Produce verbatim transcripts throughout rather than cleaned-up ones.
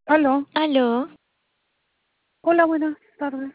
Aló. Aló, Hola, buenas tardes.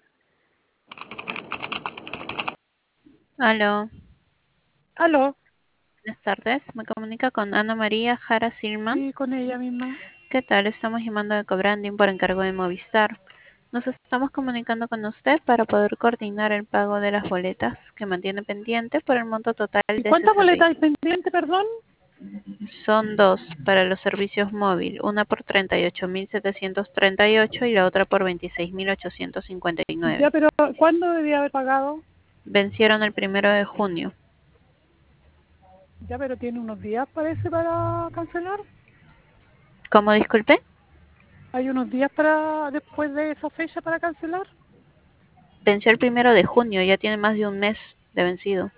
Aló, Aló. buenas tardes. Me comunica con Ana María Jara Silman. Sí, con ella misma. ¿Qué tal? Estamos llamando de Cobranding por encargo de Movistar. Nos estamos comunicando con usted para poder coordinar el pago de las boletas que mantiene pendiente por el monto total ¿Y de cuántas sesenta. boletas hay pendientes, perdón? Son dos para los servicios móvil, una por treinta y ocho mil setecientos treinta y ocho y la otra por veintiséis mil ochocientos cincuenta y Ya, nueve. pero ¿cuándo debía haber pagado? Vencieron el primero de junio. Ya, pero tiene unos días, parece, para cancelar. ¿Cómo, disculpe? Hay unos días para después de esa fecha para cancelar. Venció el primero de junio, ya tiene más de un mes de vencido.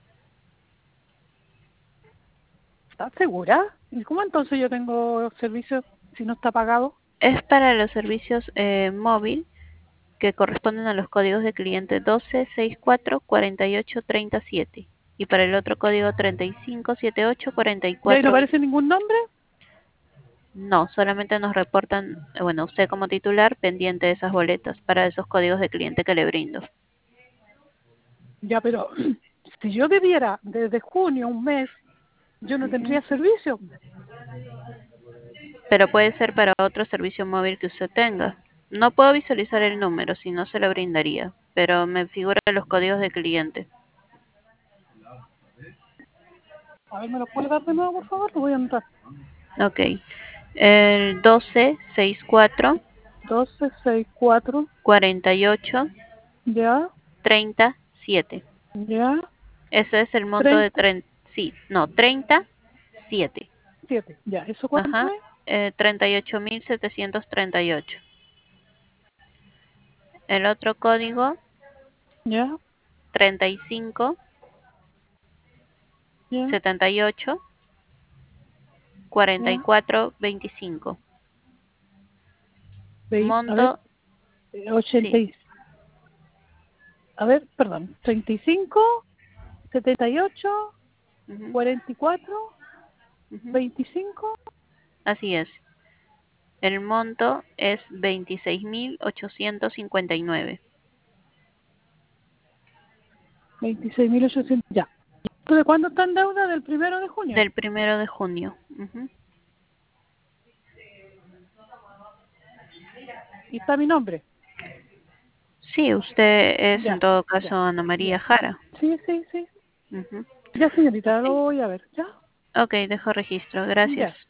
¿Estás segura? ¿Y cómo entonces yo tengo servicio si no está pagado? Es para los servicios eh, móvil que corresponden a los códigos de cliente doce, sesenta y cuatro, cuarenta y ocho, treinta y siete y para el otro código treinta y cinco, setenta y ocho, cuarenta y ¿Y ahí no cuatro. aparece ningún nombre? No, solamente nos reportan, eh, bueno, usted como titular pendiente de esas boletas para esos códigos de cliente que le brindo. Ya, pero si yo debiera desde junio, un mes, yo no Ujú. tendría servicio. Pero puede ser para otro servicio móvil que usted tenga. No puedo visualizar el número, si no se lo brindaría, pero me figuran los códigos de cliente. A ver, ¿me lo puede dar de nuevo, por favor? Lo voy a anotar. Ok. El doce, sesenta y cuatro, doce, sesenta y cuatro, cuarenta y ocho, ya, treinta y siete. ya, Ese es el monto de treinta treinta, sí, no, treinta y siete. siete, ya, ¿eso cuánto Ajá, es? eh, treinta y ocho mil setecientos treinta y ocho. El otro código, Ya, treinta y cinco, ya, setenta y ocho, cuarenta y ya, cuatro, veinticinco. Ve- a ver, Monto, eh, ochenta sí, y, a ver, perdón, treinta y cinco, setenta y ocho, ujú, cuarenta y cuatro, ujú, veinticinco, así es. El monto es veintiséis mil ochocientos cincuenta y nueve. veintiséis mil ochocientos, ya. ¿Tú de cuándo está en deuda? Del primero de junio. Del primero de junio. Ujú. Y está mi nombre. Sí, usted es en Ya, todo ya, caso Ana María ya. Jara. Sí, sí, sí. Ujú. Ya, señorita, lo Ok, voy a ver, ¿ya? ok, dejo registro. Gracias. Ya.